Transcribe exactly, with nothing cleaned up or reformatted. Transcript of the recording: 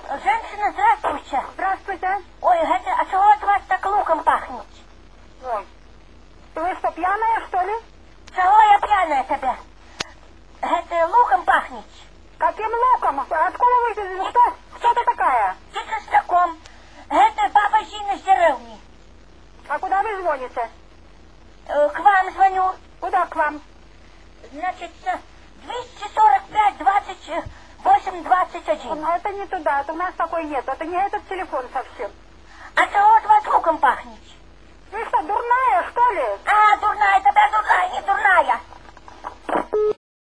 Женщина, здравствуйте. Здравствуйте. Ой, это, а чего от вас так луком пахнет? Ой. Вы что, пьяная, что ли? Чего я пьяная тебя? Это луком пахнет. Каким луком? Откуда вы? Что? Кто ты такая? Ты Костаком. Это баба Зина с деревни. А куда вы звоните? Э, К вам звоню. Куда к вам? Значит, двести сорок пять двадцать восемь двадцать один. Ну, это не туда, это у нас такой нет. Это не этот телефон совсем. А чего от вас луком пахнет? Вы что, дурная, что ли? А, дурная, тебя дурная, не дурная.